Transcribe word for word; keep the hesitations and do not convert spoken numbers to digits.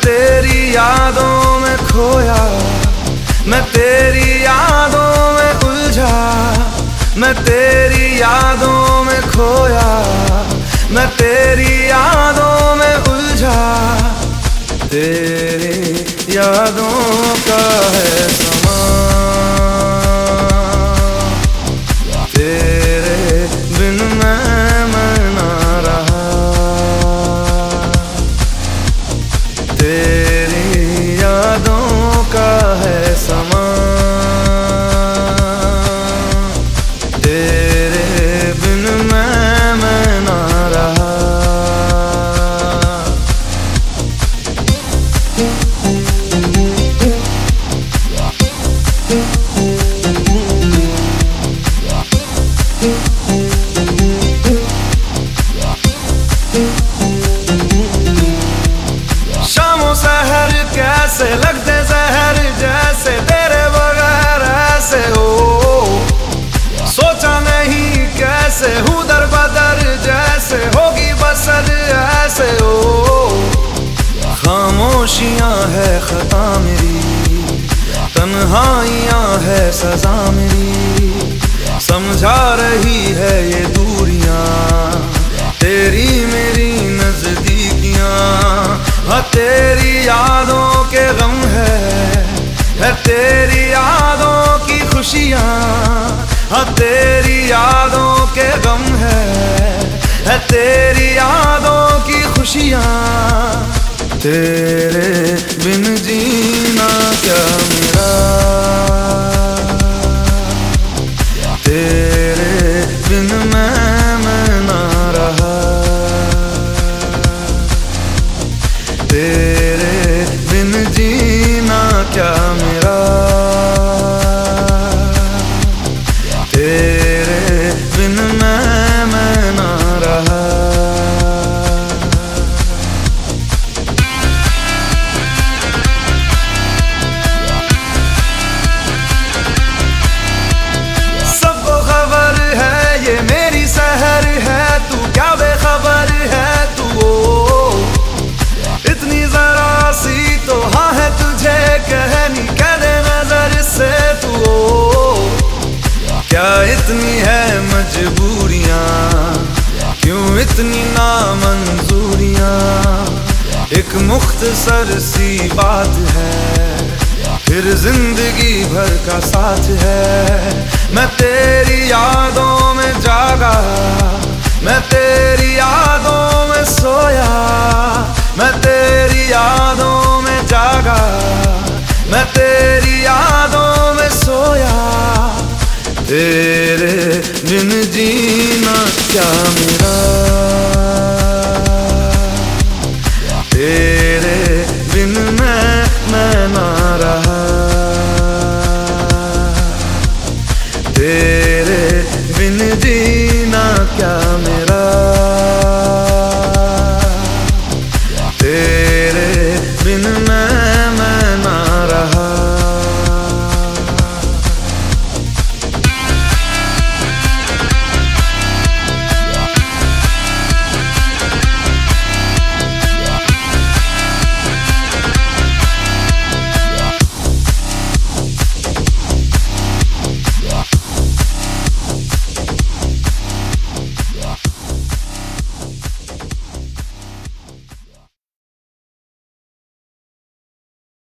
तेरी यादों में खोया, मैं तेरी यादों में उलझा, मैं तेरी यादों में खोया, मैं तेरी यादों में उलझा। तेरे यादों का है समा, तेरे बिन मैं मैं ना रहा। तेरी यादों का है समा, तेरे बिन मैं मैं ना रहा। शामों सहर कैसे लगते जहर, जैसे तेरे बगैर ऐसे हो। सोचा नहीं कैसे हूँ दर बदर, जैसे होगी बसर ऐसे हो। खामोशियाँ है खता मेरी, तन्हाइयाँ है सजा मेरी। समझा रही है ये दूरियां, तेरी मेरी नजदीकियां। हाँ तेरी यादों के गम है, है तेरी यादों की खुशियां। हाँ तेरी यादों के गम है, है तेरी यादों की खुशियां। तेरे बिन जीना क्या मेरा, तेरे बिन मैं मैं ना रहा। तेरे बिन जीना क्या मेरा, तेरे बिन मैं मैं ना रहा। सबको खबर है ये मेरी सहर है, तू क्या बेखबर है तू। इतनी जरा सी तो हाँ है तुझे कहनी, कह दे नजर से तू। क्या इतनी है मजबूरियां, क्यों इतनी नामंजूरियां। एक मुख्तसर सी बात है, फिर जिंदगी भर का साथ है। मैं तेरी यादों में जागा, मैं तेरी यादों में सोया। मैं तेरी यादों में जागा, मैं तेरी यादों में सोया। तेरे बिन जीना क्या मेरा।